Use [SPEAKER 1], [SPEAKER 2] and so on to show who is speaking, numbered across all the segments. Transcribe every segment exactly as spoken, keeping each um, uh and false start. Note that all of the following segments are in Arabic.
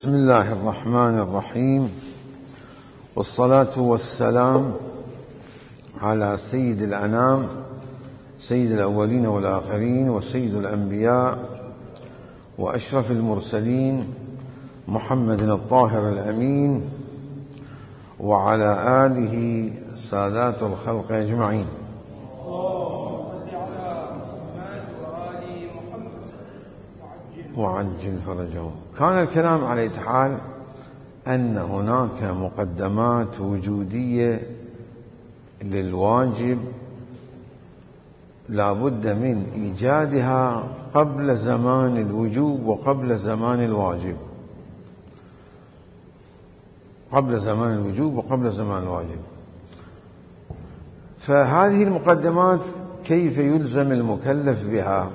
[SPEAKER 1] بسم الله الرحمن الرحيم، والصلاة والسلام على سيد الأنام، سيد الأولين والآخرين، وسيد الأنبياء وأشرف المرسلين، محمد الطاهر الأمين، وعلى آله سادات الخلق أجمعين. وعجل فرجهم. كان الكلام على أية حال أن هناك مقدمات وجودية للواجب لا بد من إيجادها قبل زمان الوجوب وقبل زمان الواجب، قبل زمان الوجوب وقبل زمان الواجب. فهذه المقدمات كيف يلزم المكلف بها؟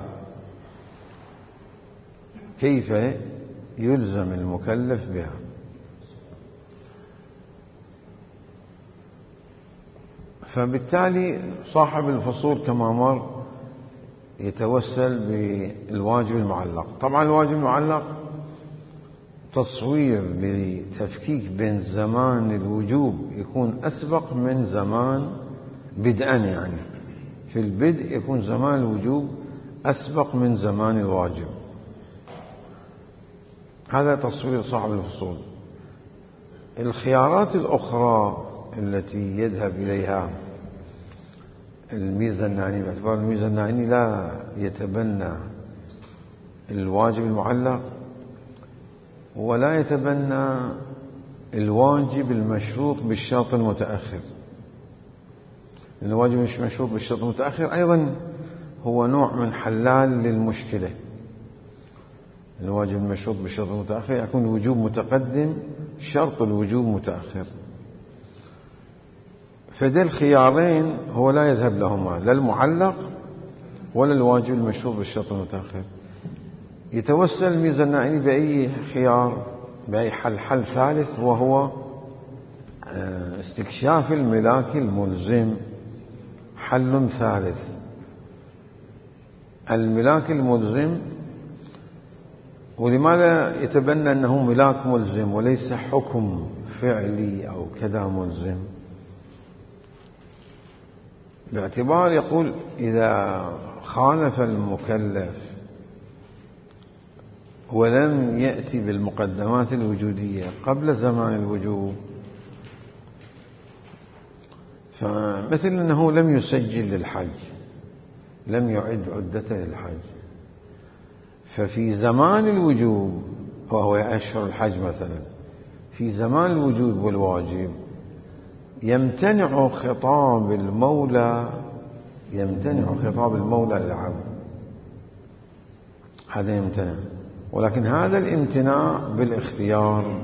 [SPEAKER 1] كيف يلزم المكلف بها؟ فبالتالي صاحب الفصول كما مر يتوسل بالواجب المعلق. طبعا الواجب المعلق تصوير لتفكيك بين زمان الوجوب يكون أسبق من زمان بدءا، يعني في البدء يكون زمان الوجوب أسبق من زمان الواجب. هذا تصوير صاحب الفصول. الخيارات الأخرى التي يذهب إليها الميزاناني، باعتبار الميزاناني لا يتبنى الواجب المعلق ولا يتبنى الواجب المشروط بالشرط المتأخر. الواجب مش مشروط بالشرط المتأخر أيضا هو نوع من حلال للمشكلة. الواجب المشروط بالشرط المتأخر يكون الوجوب متقدم، شرط الوجوب متأخر. فده الخيارين هو لا يذهب لهما، لا المعلق ولا الواجب المشروط بالشرط المتأخر. يتوسل الميزاناني بأي خيار، بأي حل حل ثالث، وهو استكشاف الملاك الملزم. حل ثالث، الملاك الملزم. ولماذا يتبنى أنه ملاك ملزم وليس حكم فعلي أو كذا ملزم؟ باعتبار يقول إذا خالف المكلف ولم يأتي بالمقدمات الوجودية قبل زمان الوجوب، فمثل أنه لم يسجل للحج، لم يعد عدته للحج، ففي زمان الوجوب وهو أشهر الحج مثلا، في زمان الوجوب والواجب يمتنع خطاب المولى، يمتنع خطاب المولى للعبد، هذا يمتنع. ولكن هذا الامتناع بالاختيار،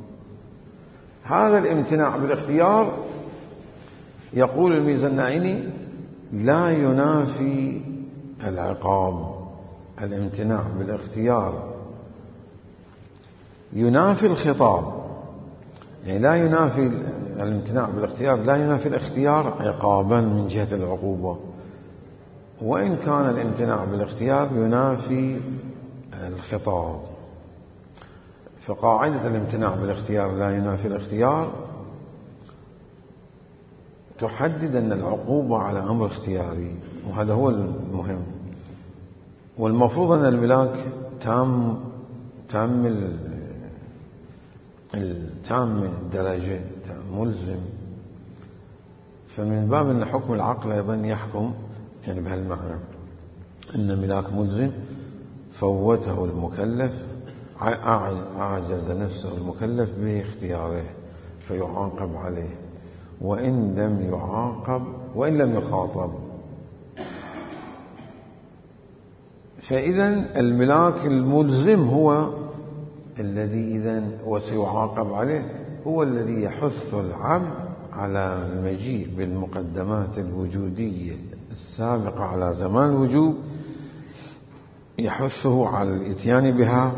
[SPEAKER 1] هذا الامتناع بالاختيار يقول الميزاناني لا ينافي العقاب. الامتناع بالاختيار ينافي الخطاب، يعني لا ينافي الامتناع بالاختيار، لا ينافي الاختيار عقابا من جهة العقوبة، وإن كان الامتناع بالاختيار ينافي الخطاب. فقاعدة الامتناع بالاختيار لا ينافي الاختيار تحدد أن العقوبة على أمر اختياري، وهذا هو المهم. والمفروض أن الملاك تام تام التام الدرجة، ملزم. فمن باب أن حكم العقل أيضا يحكم يعني بهالمعنى أن ملاك ملزم، فوته المكلف، أعجز نفسه المكلف باختياره فيعاقب عليه، وإن لم يعاقب وإن لم يخاطب. فإذا الملاك الملزم هو الذي إذن وسيعاقب عليه، هو الذي يحث العبد على المجيء بالمقدمات الوجودية السابقة على زمان الوجوب، يحثه على الاتيان بها،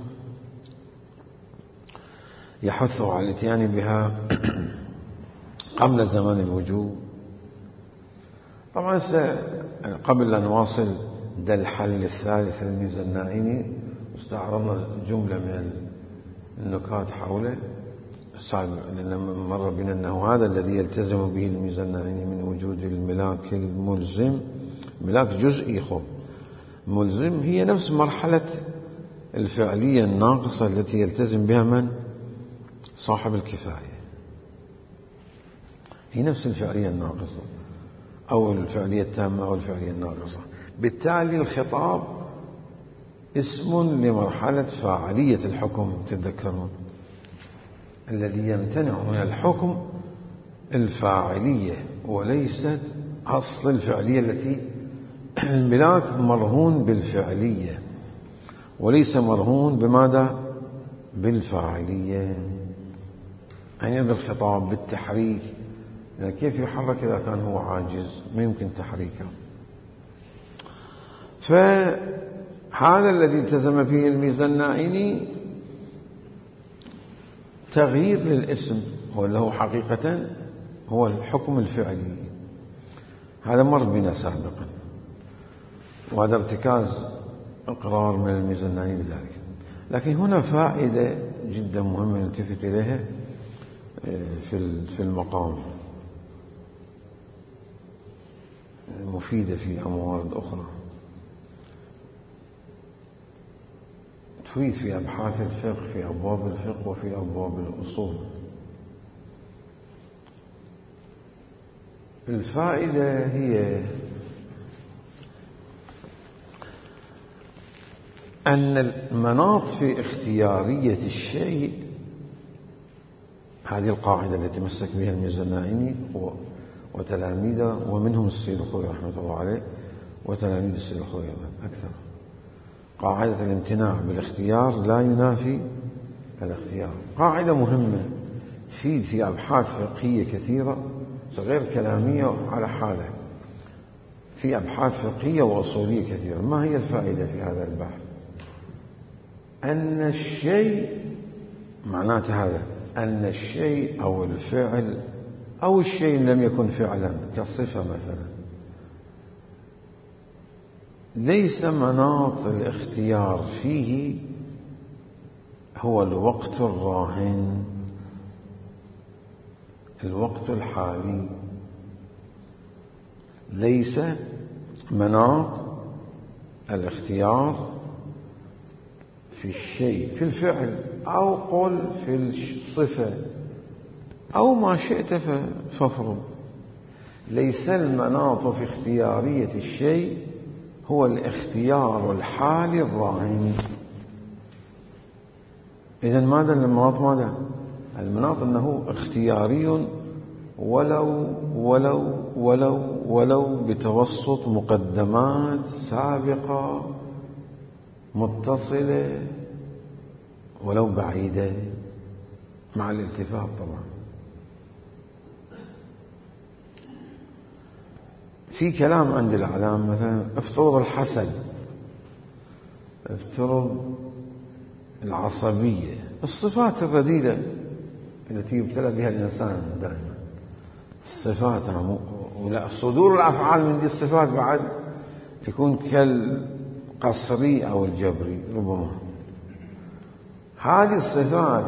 [SPEAKER 1] يحثه على الاتيان بها قبل زمان الوجوب. طبعا قبل أن نواصل ده الحل الثالث للميزاناني، استعرضنا جملة من النكات حوله لأن مر بنا أنه هذا الذي يلتزم به الميزانعيني من وجود الملاك الملزم. ملاك جزئي خب ملزم هي نفس مرحلة الفعلية الناقصة التي يلتزم بها من؟ صاحب الكفاية. هي نفس الفعلية الناقصة أو الفعلية التامة أو الفعلية الناقصة. بالتالي الخطاب اسم لمرحلة فاعلية الحكم. تتذكرون الذي يمتنع من الحكم الفاعلية وليست أصل الفعلية التي الملاك مرهون بالفعلية وليس مرهون بماذا؟ بالفاعلية، يعني بالخطاب بالتحريك. يعني كيف يحرك إذا كان هو عاجز؟ ما يمكن تحريكه. فهذا الذي التزم فيه الميزانعيني تغيير للاسم وله حقيقة هو الحكم الفعلي. هذا مر بنا سابقا وهذا ارتكاز اقرار من الميزانعيني بذلك. لكن هنا فائدة جدا مهمة نلتفت إليها في المقام، مفيدة في موارد أخرى، تفيد في أبحاث الفقه في أبواب الفقه وفي أبواب الأصول. الفائدة هي أن المناط في اختيارية الشيء، هذه القاعدة التي تمسك بها الميزانعيني وتلاميذه ومنهم السيد الخضيري رحمة الله عليه وتلاميذ السيد الخضيري أكثر. قاعدة الامتناع بالاختيار لا ينافي الاختيار. قاعدة مهمة تفيد في أبحاث فقهية كثيرة غير كلامية على حالة، في أبحاث فقهية وأصولية كثيرة. ما هي الفائدة في هذا البحث؟ أن الشيء معناته هذا أن الشيء أو الفعل أو الشيء لم يكن فعلا كالصفة مثلا ليس مناط الاختيار فيه هو الوقت الراهن، الوقت الحالي. ليس مناط الاختيار في الشيء في الفعل أو قل في الصفة أو ما شئت فافرض. ليس المناط في اختيارية الشيء هو الاختيار الحالي الراهن. إذن ماذا المناط؟ ماذا المناط؟ أنه اختياري ولو ولو ولو ولو بتوسط مقدمات سابقة متصلة ولو بعيدة مع الالتفات طبعا. في كلام عند الأعلام مثلا افترض الحسد، افترض العصبية، الصفات الرذيلة التي يبتلى بها الإنسان دائما، الصفات ولا صدور الأفعال من دي الصفات بعد يكون كالقصري أو الجبري ربما. هذه الصفات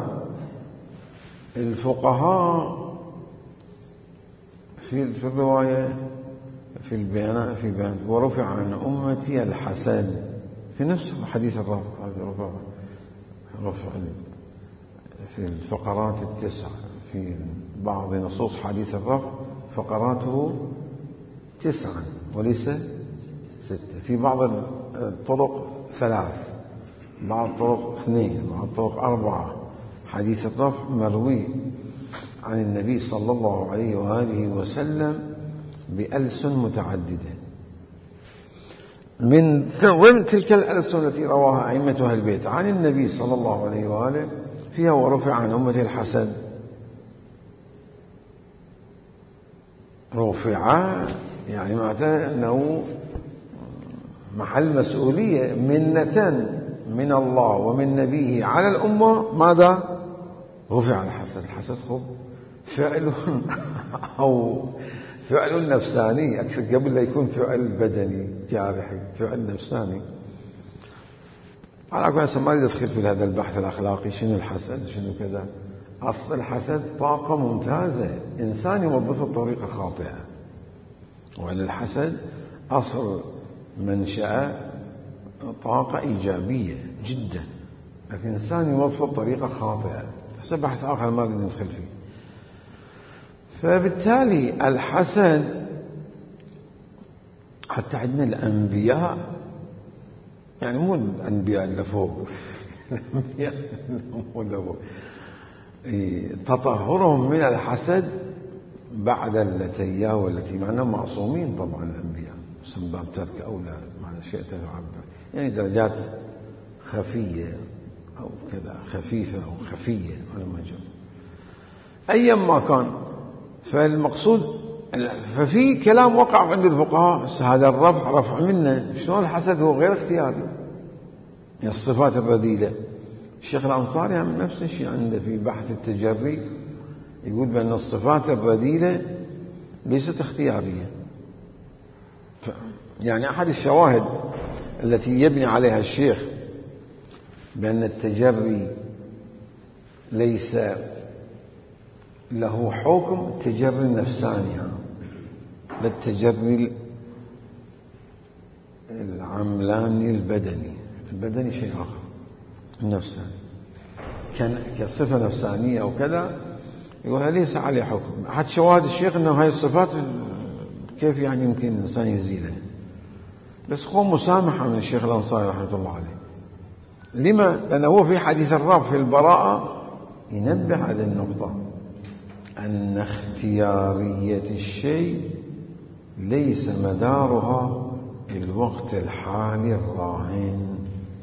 [SPEAKER 1] الفقهاء في في الرواية في البيان في بيان ورفع عن أمتي الحسد في نفس حديث الرفع رفع رفع في الفقرات التسع في بعض نصوص حديث الرفع فقراته تسعا وليس ستة، في بعض الطرق ثلاث، بعض الطرق اثنين، بعض الطرق أربعة. حديث الرفع مروي عن النبي صلى الله عليه وآله وسلم بألسن متعددة. من ضمن تلك الألسن التي رواها أئمة أهل البيت عن النبي صلى الله عليه وآله فيها ورفع عن أمته الحسد. رفع يعني معناته أنه محل مسؤولية منة من الله ومن نبيه على الأمة. ماذا؟ رفع الحسد. الحسد خب فعل أو فعل نفساني أكثر قبل لا يكون فعل بدني جارحي، فعل نفساني. على كل حال ما أريد أدخل في هذا البحث الأخلاقي، شنو الحسد شنو كذا. أصل الحسد طاقة ممتازة، إنسان يوظفها بطريقة خاطئة. وأن الحسد أصل منشأ طاقة إيجابية جدا، لكن الإنسان يوظفها بطريقة خاطئة. هذا بحث آخر ما أريد ندخل فيه. فبالتالي الحسد حتى عندنا الأنبياء، يعني مو الأنبياء اللي فوق الأنبياء مو اللي فوق، تطهرهم من الحسد بعد اللتيا والتي معناهم معصومين طبعا الأنبياء، بس من باب ترك أولى معنى شئت تعبر، يعني درجات خفية أو كذا خفيفة أو خفية على ما جاء أيا ما كان. فالمقصود ففي كلام وقع عند الفقهاء هذا الرفع رفع منه، شلون الحسد هو غير اختياري من الصفات الرذيلة. الشيخ الأنصاري هم نفس الشيء عنده في بحث التجري، يقول بأن الصفات الرذيلة ليست اختيارية. يعني أحد الشواهد التي يبني عليها الشيخ بأن التجري ليس له حكم التجري النفساني، لا التجري العملاني البدني، البدني شيء آخر، النفساني كان كصفة نفسانية أو كذا، يقول ليس عليه حكم. أحد شواهد الشيخ أنه هاي الصفات كيف يعني يمكن الإنسان يزيلها، بس هو مسامحة من الشيخ الأنصاري رحمة الله عليه. لما؟ لأنه هو في حديث الرب في البراءة ينبه على النقطة أن اختيارية الشيء ليس مدارها الوقت الحالي الراهن.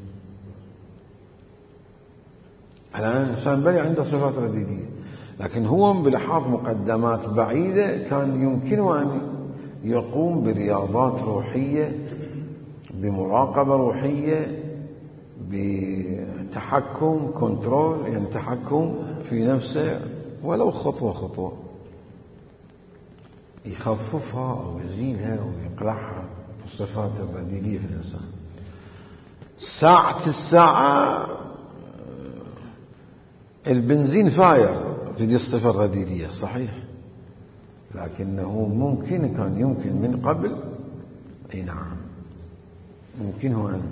[SPEAKER 1] الآن الإنسان بني عنده صفات رديئة، لكن هو بلحاظ مقدمات بعيدة كان يمكنه أن يقوم برياضات روحية، بمراقبة روحية، بتحكم كنترول، يعني تحكم في نفسه ولو خطوة خطوة، يخففها أو يزيلها أو يقلعها الصفات الرذيلة في الإنسان. ساعة الساعة البنزين فاير في دي الصفة الرذيلية صحيح، لكنه ممكن كان يمكن من قبل، أي نعم يمكنه أن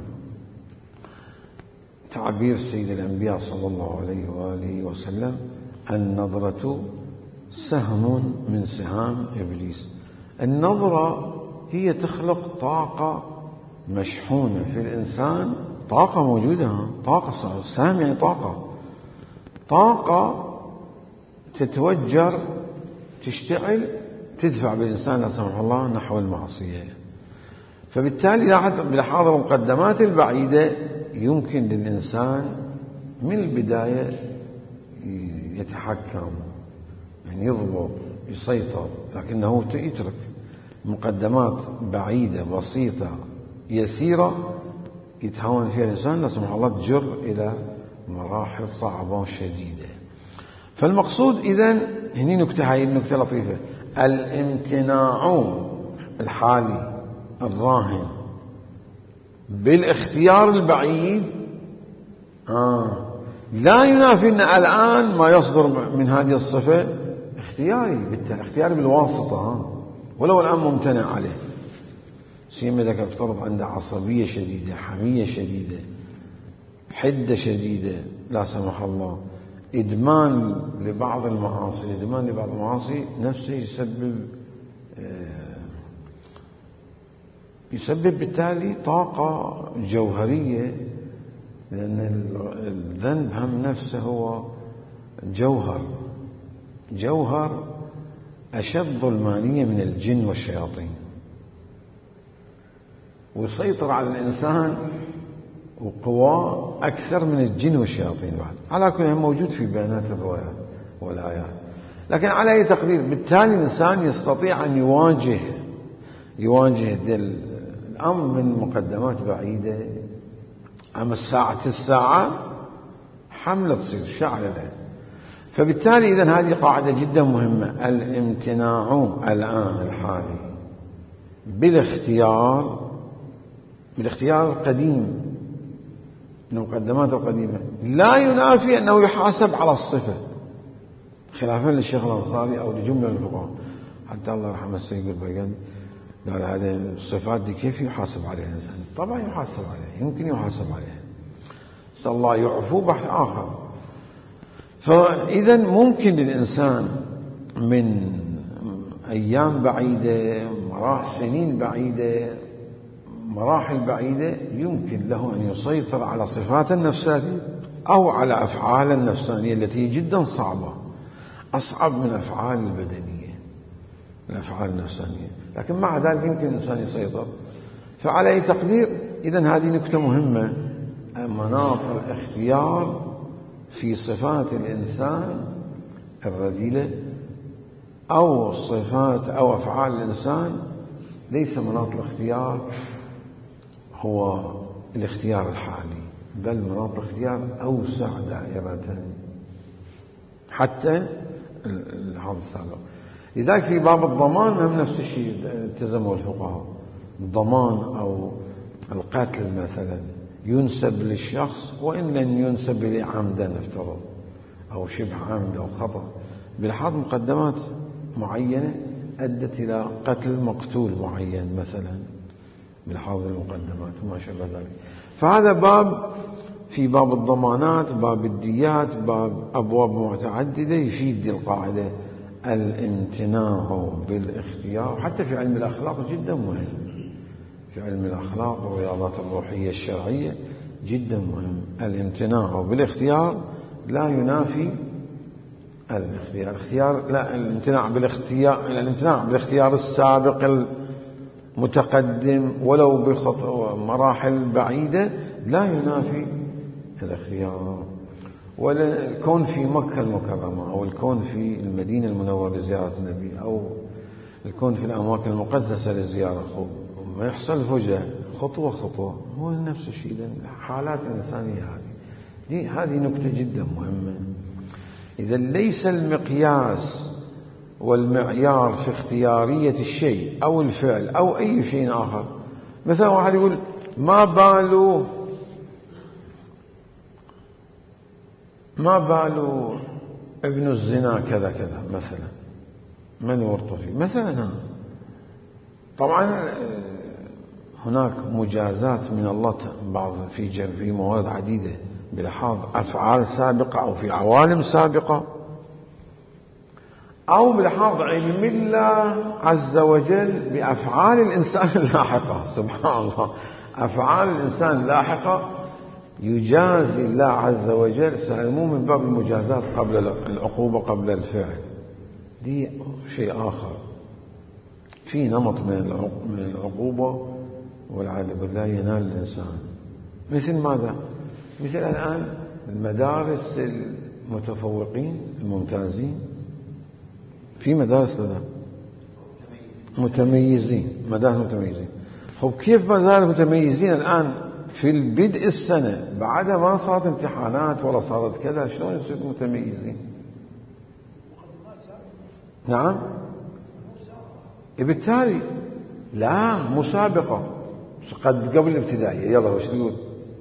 [SPEAKER 1] تعبير سيد الأنبياء صلى الله عليه وآله وسلم النظرة سهم من سهام إبليس. النظرة هي تخلق طاقة مشحونة في الإنسان، طاقة موجودة، طاقة سهم يعني طاقة طاقة تتوجر تشتعل تدفع بالإنسان لا سمح الله نحو المعصية. فبالتالي بلحاظ المقدمات البعيدة يمكن للإنسان من البداية يتحكم، يعني يضبط يسيطر، لكنه يترك مقدمات بعيدة بسيطة يسيرة يتهاون فيها الإنسان لا سمح الله تجر إلى مراحل صعبة وشديدة. فالمقصود إذن هني نكتة، هاي النكتة لطيفة، الامتناع الحالي الراهن بالاختيار البعيد آه لا ينافي أن الآن ما يصدر من هذه الصفة اختياري، اختياري بالواسطة آه. ولو الآن ممتنع عليه، سيما إذا كان افترض عنده عصبية شديدة، حمية شديدة، حدة شديدة لا سمح الله، إدمان لبعض المعاصي، إدمان لبعض المعاصي نفسه يسبب يسبب بالتالي طاقة جوهرية، لأن الذنب هم نفسه هو جوهر جوهر أشد ظلمانية من الجن والشياطين، ويسيطر على الإنسان وقواه أكثر من الجن والشياطين بعد، على كل موجود في بيانات الروايات والآيات. لكن على أي تقدير بالتالي الإنسان يستطيع أن يواجه يواجه الأمر من مقدمات بعيدة. أما الساعة الساعة حملة تصير شعر العين. فبالتالي إذن هذه قاعدة جدا مهمة، الامتناع الآن الحالي بالاختيار بالاختيار القديم من المقدمات القديمة لا ينافي أنه يحاسب على الصفة، خلافا للشيخ الأنصاري أو لجملة من الفقهاء. حتى الله يرحمه السيد البيقاني قال هذه الصفات دي كيف يحاسب عليها الإنسان؟ طبعا يحاسب عليها، يمكن يحاسب عليها، بس الله يعفو بحث آخر. فإذا ممكن للإنسان من أيام بعيدة، مراحل سنين بعيدة، مراحل بعيدة، يمكن له أن يسيطر على صفات النفسانية أو على أفعال النفسانية التي جدا صعبة، أصعب من أفعال البدنية، الأفعال النفسانية، لكن مع ذلك يمكن الإنسان يسيطر. فعلى أي تقدير، إذن هذه نكتة مهمة، مناط الاختيار في صفات الإنسان الرذيلة أو صفات أو أفعال الإنسان ليس مناط الاختيار هو الاختيار الحالي، بل مناط الاختيار أوسع دائرة حتى الحاضر السابق. لذلك في باب الضمان هم نفس الشيء التزموا الفقهاء. الضمان أو القتل مثلا ينسب للشخص وإن لم ينسب إليه عمدا نفترض أو شبه عمد أو خطأ، بلحاظ مقدمات معينة أدت إلى قتل مقتول معين مثلا بلحاظ المقدمات وما شابه ذلك. فهذا باب في باب الضمانات، باب الديات، باب أبواب متعددة يفيد القاعدة الامتناع بالاختيار. حتى في علم الأخلاق جدا مهم، في علم الأخلاق والرياضات الروحية الشرعية جدا مهم. الامتناع بالاختيار لا ينافي الاختيار. الاختيار لا الامتناع بالاختيار الامتناع بالاختيار السابق المتقدم ولو بخطوة مراحل بعيدة لا ينافي الاختيار. ولا الكون في مكة المكرمة أو الكون في المدينة المنورة لزيارة النبي أو الكون في الأماكن المقدسة لزيارة، ما يحصل فجأة خطوة خطوة، هو نفس الشيء. حالات إنسانية هذه دي هذه نكتة جدا مهمة. إذا ليس المقياس والمعيار في اختيارية الشيء أو الفعل أو أي شيء آخر، مثلا واحد يقول ما باله ما باله ابن الزنا كذا كذا مثلا، من ورط فيه مثلا. طبعا هناك مجازات من الله بعض في في موارد عديدة بلحاظ أفعال سابقة أو في عوالم سابقة أو بلحاظ علم الله عز وجل بأفعال الإنسان اللاحقة. سبحان الله، أفعال الإنسان اللاحقة يجازي الله عز وجل، سألمو من باب المجازات قبل العقوبة قبل الفعل، دي شيء آخر. في نمط من العقوبة والعياذ بالله ينال الإنسان، مثل ماذا؟ مثل الآن المدارس المتفوقين الممتازين، في مدارس لنا متميزين، مدارس متميزين. خب كيف مدارس متميزين الآن في البدء السنة بعد ما صارت امتحانات ولا صارت كذا، شلون يصيروا متميزين؟ نعم، بالتالي لا مسابقة قد قبل الابتدائية، يلا وش تقول؟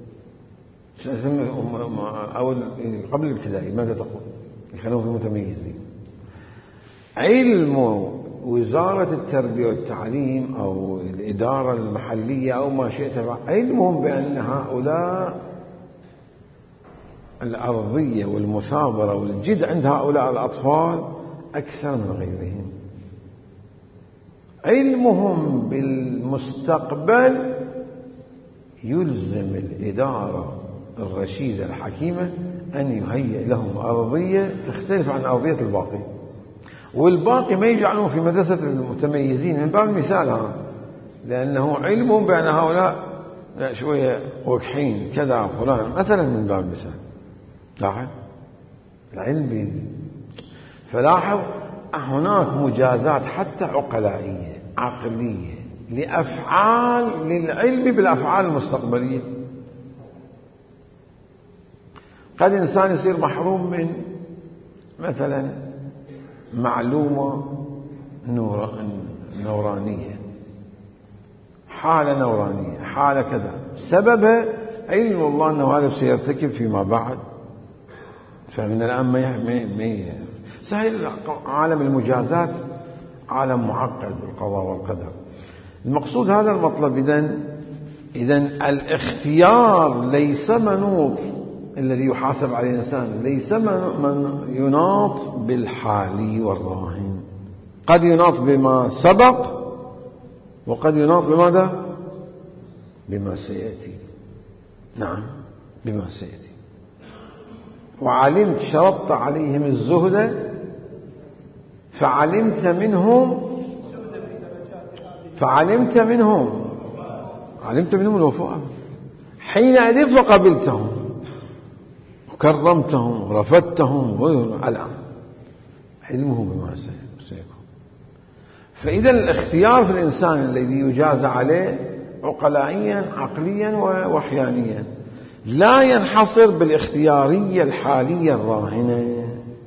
[SPEAKER 1] أو قبل الابتدائي ماذا تقول؟ يخلون في متميزين. علم وزارة التربية والتعليم أو الإدارة المحلية أو ما شئت، علمهم بأن هؤلاء الأرضية والمثابرة والجد عند هؤلاء الأطفال أكثر من غيرهم. علمهم بالمستقبل يلزم الإدارة الرشيدة الحكيمة أن يهيئ لهم أرضية تختلف عن أرضية الباقي، والباقي ما يجعلهم في مدرسة المتميزين من باب المثال ها، لأنه علمهم بأن هؤلاء شوية وكحين كذا فلان مثلا من باب المثال. لاحظ العلم بيدي. فلاحظ هناك مجازات حتى عقلائية عقلية لأفعال للعلم بالأفعال المستقبلية. قد إنسان يصير محروم من مثلا معلومة نورانية، حالة نورانية، حالة كذا، سببها علم الله أنه هذا سيرتكب فيما بعد. فمن الآن ما ما سهل. عالم المجازات عالم معقد بالقضاء والقدر. المقصود هذا المطلب. إذن إذن الاختيار ليس منوط، الذي يحاسب عليه الإنسان ليس من يناط بالحالي والراهن. قد يناط بما سبق وقد يناط بماذا؟ بما سيأتي. نعم بما سيأتي. وعلمت شرطت عليهم الزهد فعلمت منهم فعلمت منهم علمت منهم الوفاء حينئذ فقبلتهم وكرمتهم ورفدتهم. الآن علمه بما سيكون. فإذا الاختيار في الإنسان الذي يجاز عليه عقلائيا عقليا ووحيانيا لا ينحصر بالاختيارية الحالية الراهنة.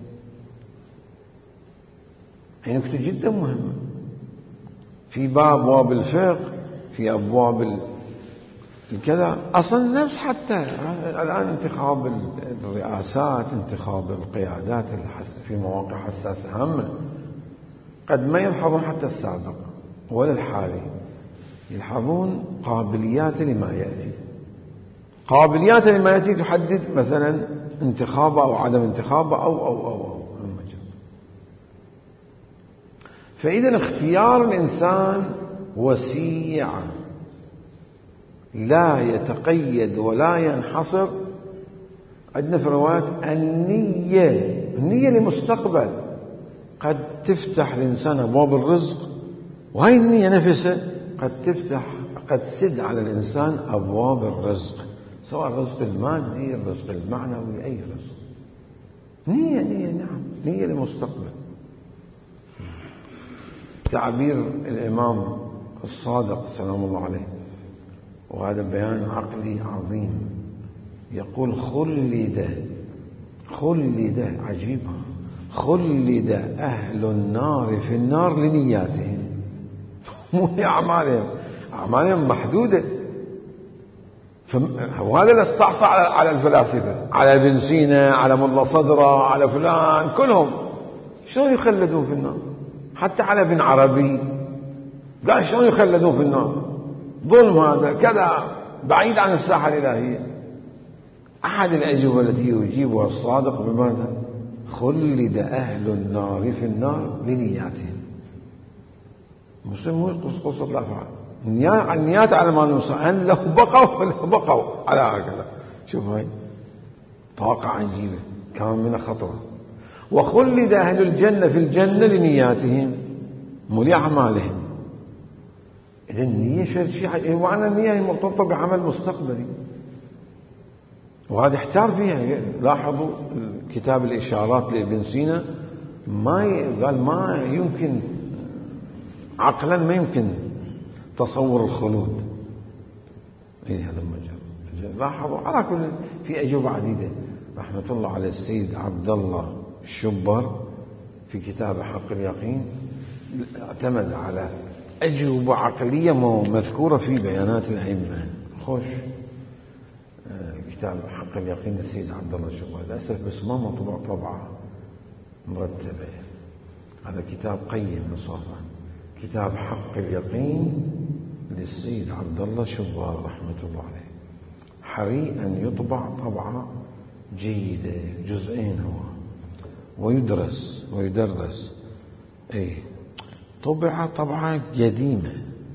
[SPEAKER 1] هي نكتة جدا مهمة في باب أبواب الفقه، في أبواب الكذا. أصلا نفس حتى الآن انتخاب الرئاسات، انتخاب القيادات في مواقع حساسة هامة، قد ما يلحظون حتى السابق ولا الحالي، يلحظون قابليات لما يأتي. قابليات لما يأتي تحدد مثلا انتخابه أو عدم انتخابه أو أو أو, أو. فإذا اختيار الإنسان وسيع لا يتقيد ولا ينحصر. عندنا في الروايات النية، النية لمستقبل قد تفتح الإنسان أبواب الرزق، وهي النية نفسها قد تفتح قد تسد على الإنسان أبواب الرزق، سواء الرزق المادي الرزق المعنوي أي رزق. نية نية نعم نية لمستقبل. تعبير الإمام الصادق سلام الله عليه، وهذا بيان عقلي عظيم، يقول خلد خلد عجيبة خلد أهل النار في النار لنياتهم مو لأعمالهم. أعمالهم محدودة. وهذا اللي استعصى على الفلاسفة، على ابن سينا، على ملا صدرة، على فلان، كلهم شلون يخلدون في النار؟ حتى على ابن عربي قال شلون يخلدون في النار؟ ظلم هذا كذا، بعيد عن الساحة الإلهية. أحد الأجوبة التي يجيبها الصادق بماذا؟ خلد أهل النار في النار لنياتهم. مسلم مو قصة الأفعال، النيات على ما نوصل، أن لو بقوا لو بقوا على هكذا. شوف هاي طاقة عجيبة كان من خطرة. وخلد أهل الجنة في الجنة لنياتهم مو لأعمالهم. إذا النية شيء، وعلى النية هي مرتبطة بعمل مستقبلي، وهذا احتار فيها. لاحظوا كتاب الإشارات لابن سينا، ما قال ما يمكن عقلا ما يمكن تصور الخلود. إيه هذا المجال. لاحظوا على كل في أجوبة عديدة. رحمة الله على السيد عبد الله الشبر في كتاب حق اليقين اعتمد على أجوبة عقلية مذكورة في بيانات الأئمة. خوش كتاب حق اليقين للسيد عبد الله الشبر، للأسف بس ما مطبوع طبعة مرتبة. هذا كتاب قيم نصافا، كتاب حق اليقين للسيد عبد الله الشبر رحمة الله عليه. حري أن يطبع طبعة جيدة، جزئين هو، ويدرس ويدرس. اي طبعة طبعة قديمة،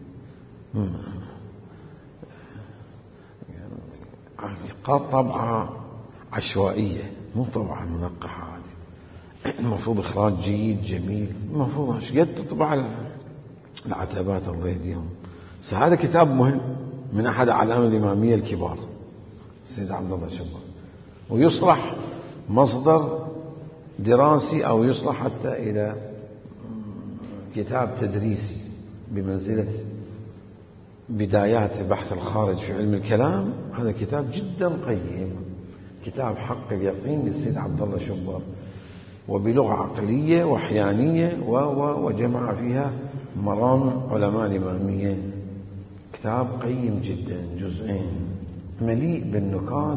[SPEAKER 1] طبعة عشوائية، مو طبعة منقحة عادي. المفروض إخراج جيد جميل، المفروض ايش قد تطبع العتبات الله يهديهم. هذا كتاب مهم من أحد أعلام الإمامية الكبار السيد عبد الله الشبر، ويصلح مصدر دراسي أو يصلح حتى إلى كتاب تدريسي بمنزلة بدايات بحث الخارج في علم الكلام. هذا كتاب جدا قيم، كتاب حق اليقين للسيد عبد الله الشبر، وبلغة عقلية وحيانية، وجمع فيها مرام علماء الإمامية. كتاب قيم جدا، جزئين. مليء بالنكات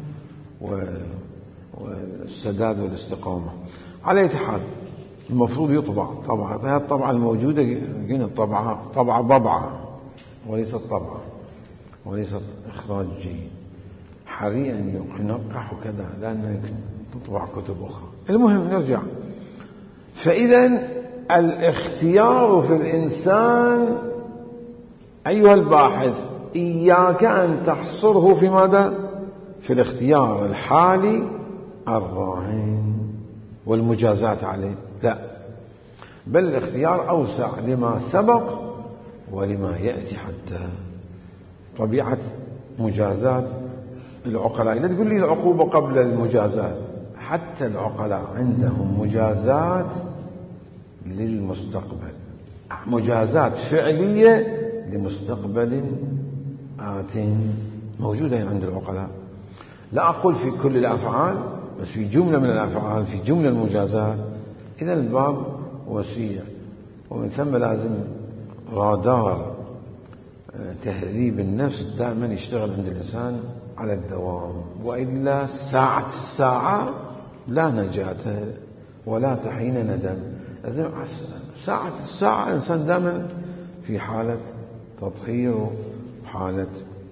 [SPEAKER 1] والسداد والاستقامة. على أي حال المفروض يطبع طبعة، هذه الطبعة الموجودة قلنا الطبعة طبعة ضبعة وليست طبعة وليست إخراج جيد، حري أن ينقح وكذا لأنه تطبع كتب أخرى. المهم نرجع. فإذا الاختيار في الإنسان أيها الباحث إياك أن تحصره في ماذا؟ في الاختيار الحالي الراهن والمجازات عليه، لا، بل الاختيار أوسع لما سبق ولما يأتي. حتى طبيعة مجازات العقلاء، لا تقول لي العقوبة قبل المجازات، حتى العقلاء عندهم مجازات للمستقبل، مجازات فعلية لمستقبل آت موجودة عند العقلاء. لا أقول في كل الأفعال، بس في جملة من الأفعال، في جملة المجازات. إذا الباب وسيع، ومن ثم لازم رادار تهذيب النفس دائما يشتغل عند الإنسان على الدوام، وإلا ساعة الساعة لا نجاة ولا تحين ندم. لازم ساعة الساعة الإنسان دائما في حالة تطهير وحالة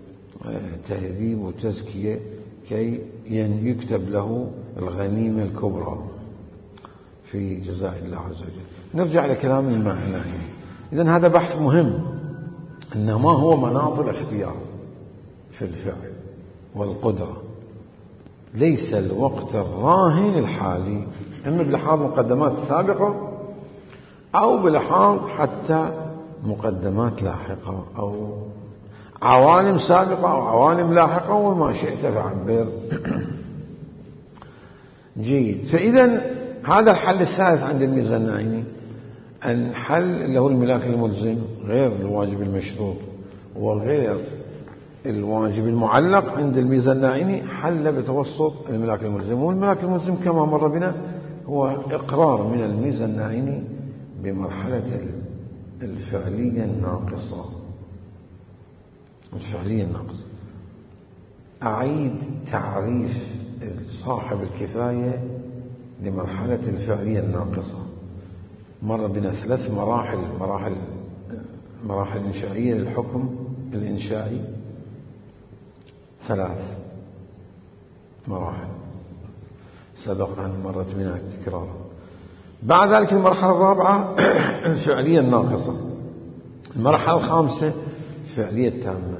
[SPEAKER 1] تهذيب وتزكية كي يكتب له الغنيمة الكبرى في جزاء الله عز وجل. نرجع لكلام المعنى. إذن هذا بحث مهم، إن ما هو مناط الاختيار في الفعل والقدرة. ليس الوقت الراهن الحالي، إما بلحاظ مقدمات سابقة أو بلحاظ حتى مقدمات لاحقة أو عوالم سابقة أو عوالم لاحقة، وما شئت فعبر. جيد. فإذا هذا الحل الثالث عند الميزة الناعمي، الحل اللي هو الملاك الملزم غير الواجب المشروط وغير الواجب المعلق. عند الميزة الناعمي حل بتوسط الملاك الملزم، والملاك الملزم كما مر بنا هو إقرار من الميزة الناعمي بمرحلة الفعلية الناقصة. الفعلية الناقصة، أعيد تعريف صاحب الكفاية لمرحلة الفعلية الناقصة. مر بنا ثلاث مراحل مراحل مراحل إنشائية للحكم الإنشائي، ثلاث مراحل سبقا مرت بنا تكرارا. بعد ذلك المرحلة الرابعة الفعلية الناقصة. المرحلة الخامسة الفعلية التامة.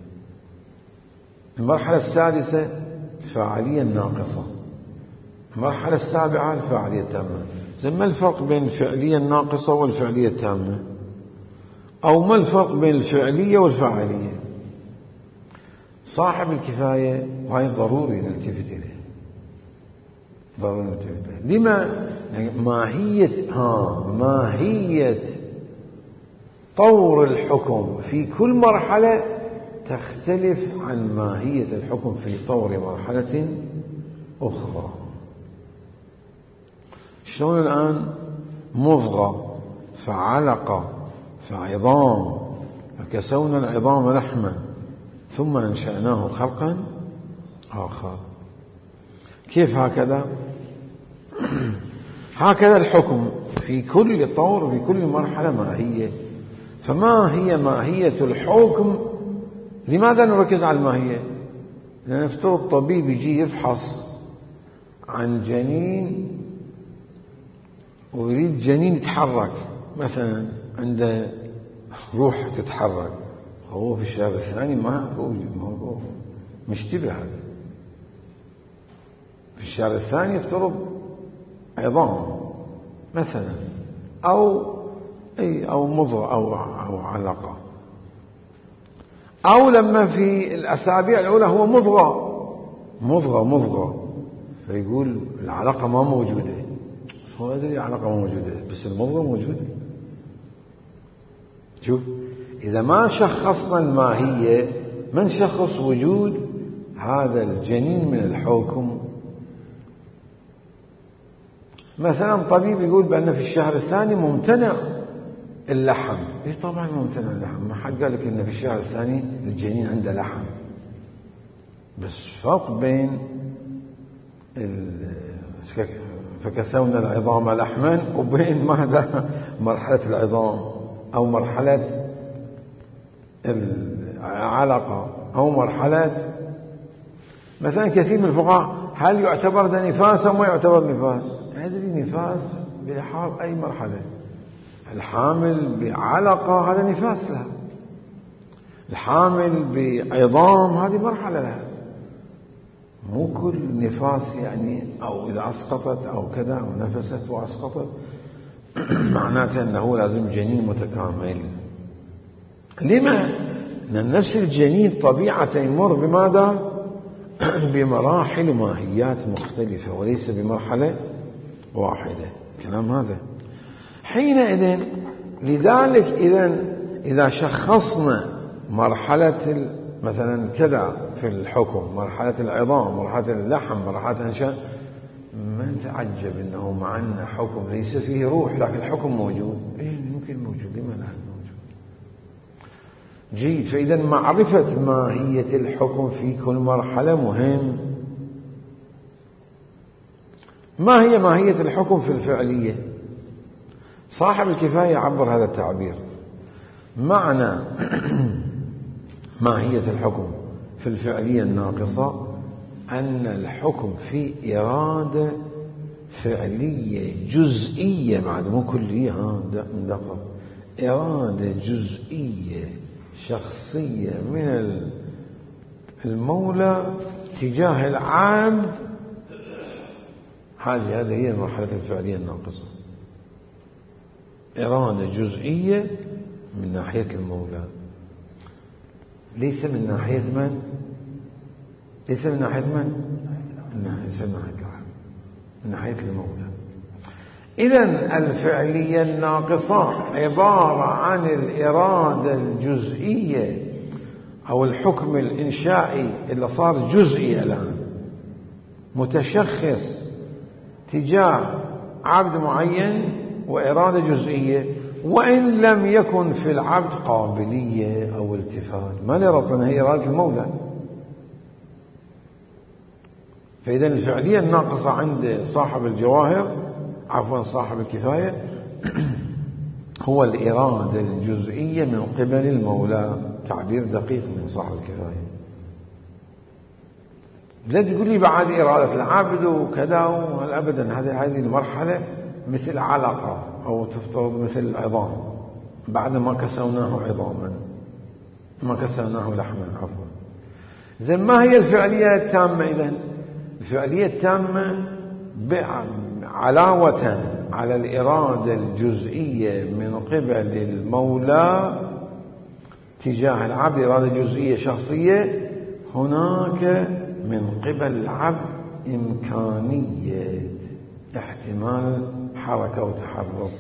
[SPEAKER 1] المرحلة السادسة الفاعلية الناقصة. المرحلة السابعة الفاعلية التامة. زي ما الفرق بين الفعلية الناقصة والفعلية التامة؟ أو ما الفرق بين الفعلية والفاعلية؟ صاحب الكفاية، وهي ضروري نلتفت إليه، ضروري نلتفت إليه. لما؟ ماهية ها ماهية طور الحكم في كل مرحلة تختلف عن ماهية الحكم في طور مرحلة أخرى. شلون الآن مضغة فعلقة فعظام، فكسونا العظام لحما ثم أنشأناه خلقا آخر. كيف هكذا؟ هكذا الحكم في كل طور في كل مرحلة ماهية. فما هي ماهية الحكم؟ لماذا نركز على الماهية؟ لأن نفترض طبيب يجي يفحص عن جنين ويريد جنين يتحرك، مثلا عنده روح تتحرك، هو في الشهر الثاني ما هو مشتبه. هذا في الشهر الثاني يفترض عظام مثلا، أو أي أو مضغة أو أو علقة، أو لما في الأسابيع الأولى هو مضغة مضغة مضغة فيقول العلاقة ما موجودة، هو يدري العلاقة ما موجودة بس المضغة موجودة. شوف، إذا ما شخصنا الماهية ما نشخص وجود هذا الجنين من الحكم. مثلا طبيب يقول بأن في الشهر الثاني ممتنع اللحم. إيه طبعا ممتنع اللحم، ما حد قال لك إن في الشهر الثاني الجنين عنده لحم. بس فرق بين فكسونا العظام لحما وبين ماذا مرحلة العظام أو مرحلة العلقة أو مرحلة مثلا كثير من الفقهاء هل يعتبر ده نفاس أو ما يعتبر نفاس؟ هذا نفاس بحال أي مرحلة. الحامل بعلقة هذا نفاس لها، الحامل بعظام هذه مرحلة لها. مو كل نفاس يعني أو إذا أسقطت أو كذا أو نفست وأسقطت معناته أنه لازم جنين متكامل. لما؟ لأن نفس الجنين طبيعة يمر بماذا؟ بمراحل وماهيات مختلفة وليس بمرحلة واحدة. كلام هذا حينئذ. لذلك إذا إذا شخصنا مرحلة مثلا كذا في الحكم، مرحلة العظام، مرحلة اللحم، مرحلة الأنشاء، ما نتعجب أنه مع أن حكم ليس فيه روح لكن الحكم موجود. إيه يمكن موجود، لما لا موجود؟ جيد. فإذا معرفة ماهية الحكم في كل مرحلة مهم. ما هي ماهية الحكم في الفعلية؟ صاحب الكفاية عبر هذا التعبير. معنى ماهية الحكم في الفعلية الناقصة أن الحكم في إرادة فعلية جزئية، بعد مو كلية، ها دقة، إرادة جزئية شخصية من المولى تجاه العبد. هذه هذه هي المرحلة الفعلية الناقصة. إرادة جزئية من ناحية المولى، ليس من ناحية من؟ ليس من ناحية من؟ ليس من ناحية العبد، من ناحية المولى. إذن الفعلية الناقصة عبارة عن الإرادة الجزئية أو الحكم الإنشائي اللي صار جزئي الآن متشخص تجاه عبد معين وإرادة جزئية، وإن لم يكن في العبد قابلية أو التفات، ما لربنا هي إرادة المولى. فإذا الفعلية الناقصة عند صاحب الجواهر، عفوا صاحب الكفاية، هو الإرادة الجزئية من قبل المولى. تعبير دقيق من صاحب الكفاية. لا تقول لي بعد إرادة العبد وكذا والأبدا، هذه هذه المرحلة مثل علقة أو تفترض مثل العظام بعد ما كسوناه عظاما، ما كسوناه لحما، عفوا. زي ما هي الفعلية التامة؟ إذن الفعلية التامة علاوة على الإرادة الجزئية من قبل المولى تجاه العبد، إرادة جزئية شخصية، هناك من قبل العبد إمكانية احتمال حركة وتحرك،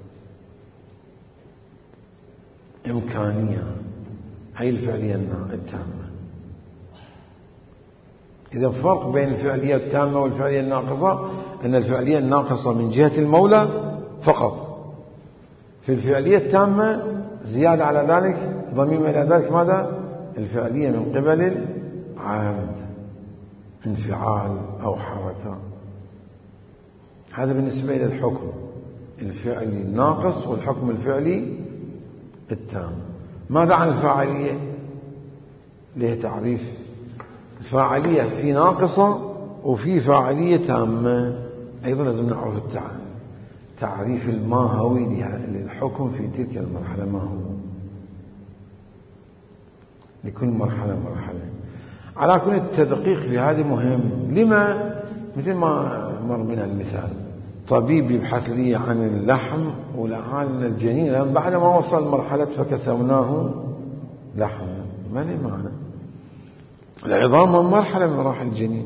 [SPEAKER 1] إمكانية. هي الفعلية التامة. إذا فرق بين الفعلية التامة والفعلية الناقصة أن الفعلية الناقصة من جهة المولى فقط. في الفعلية التامة زيادة على ذلك، ضميم إلى ذلك ماذا؟ الفعلية من قبل العبد، انفعال أو حركة. هذا بالنسبة إلى الحكم الفعلي الناقص والحكم الفعلي التام. ماذا عن الفاعلية؟ له تعريف. الفاعلية في ناقصة وفي فاعلية تامة، أيضا لازم نعرف التعريف الماهوي للحكم في تلك المرحلة. ما هو لكل مرحلة مرحلة. على كل التدقيق في هذه مهم. لما؟ مثل ما مر بنا المثال، طبيب يبحث لي عن اللحم ولعان الجنين، لأن بعد ما وصل مرحلة فكسوناه لحما، ما لي معنى. العظام مرحلة من مراحل الجنين،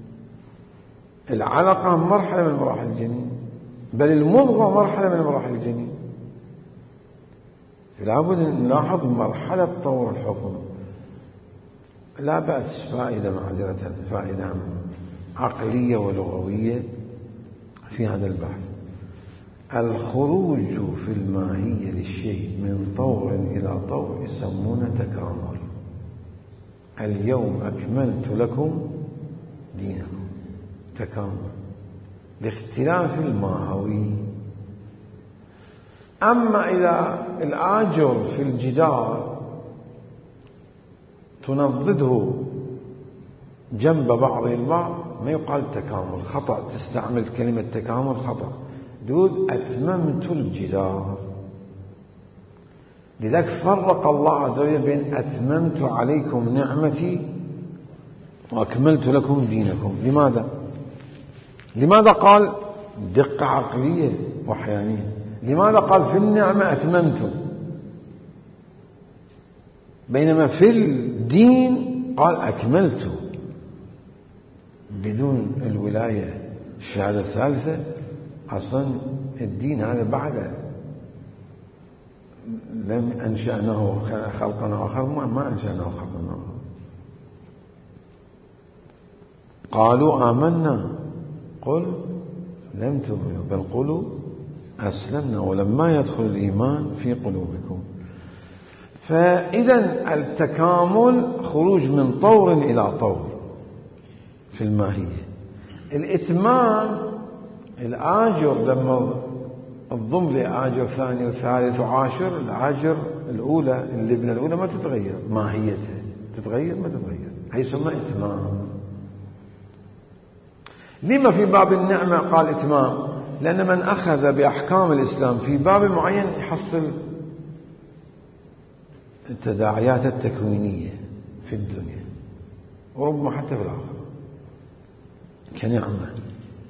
[SPEAKER 1] العلقة مرحلة من مراحل الجنين، بل المضغة مرحلة من مراحل الجنين. لابد أن نلاحظ مرحلة طور الحكم. لا بأس، فائدة معذرة، فائدة عقلية ولغوية في هذا البحث. الخروج في الماهية للشيء من طور إلى طور يسمونه تكامل. اليوم أكملت لكم دينكم، تكامل باختلاف الماهوي. أما إذا الآجر في الجدار تنضده جنب بعض البعض ما يقال تكامل، خطأ تستعمل كلمة تكامل خطأ، تقول أتممت الجدار. لذلك فرق الله عز وجل بين أتممت عليكم نعمتي وأكملت لكم دينكم. لماذا؟ لماذا قال دقة عقلية وحيانية؟ لماذا قال في النعمة أتممت بينما في الدين قال أكملت؟ بدون الولاية الشهادة الثالثة أصلا الدين هذا بعد لم أنشأناه خلقنا آخر، ما أنشأناه خلقنا آخر. قالوا آمنا قل لم تؤمنوا بل قولوا أسلمنا ولما يدخل الإيمان في قلوبكم. فإذا التكامل خروج من طور إلى طور في الماهية. الإتمام الآجر لما الضم لآجر ثاني وثالث وعاشر، الآجر الأولى اللبنة الأولى ما تتغير ماهيتها، تتغير ما تتغير، هي يسمى إتمام. لما في باب النعمة قال إتمام؟ لأن من أخذ بأحكام الإسلام في باب معين يحصل التداعيات التكوينية في الدنيا وربما حتى في الآخرة كنعمة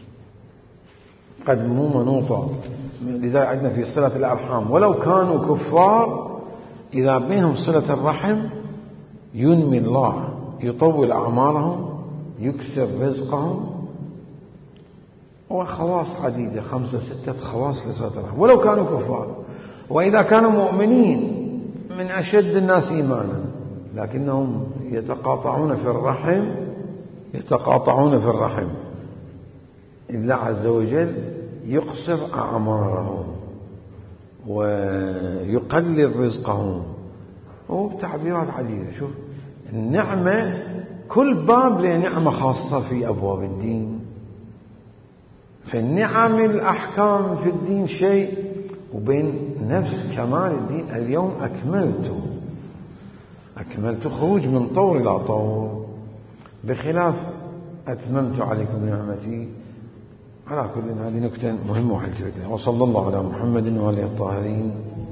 [SPEAKER 1] قد مو منوطة. لذلك عندنا في صلة الأرحام ولو كانوا كفار إذا بينهم صلة الرحم ينمي الله، يطول أعمارهم، يكثر رزقهم، وخواص عديدة خمسة ستة خواص لصلة الرحم ولو كانوا كفار. وإذا كانوا مؤمنين من أشد الناس إيمانا لكنهم يتقاطعون في الرحم يتقاطعون في الرحم الله عز وجل يقصر أعمارهم ويقلل رزقهم، وبتعبيرات عديدة. شوف النعمة كل باب له نعمة خاصة في أبواب الدين. فالنعم الأحكام في الدين شيء، وبين نفس كمال الدين اليوم أكملت أكملت خروج من طور إلى طور، بخلاف أتممت عليكم نعمتي. على كل هذه نكتة مهمة وحلوة. وصلى الله على محمد وآله الطاهرين.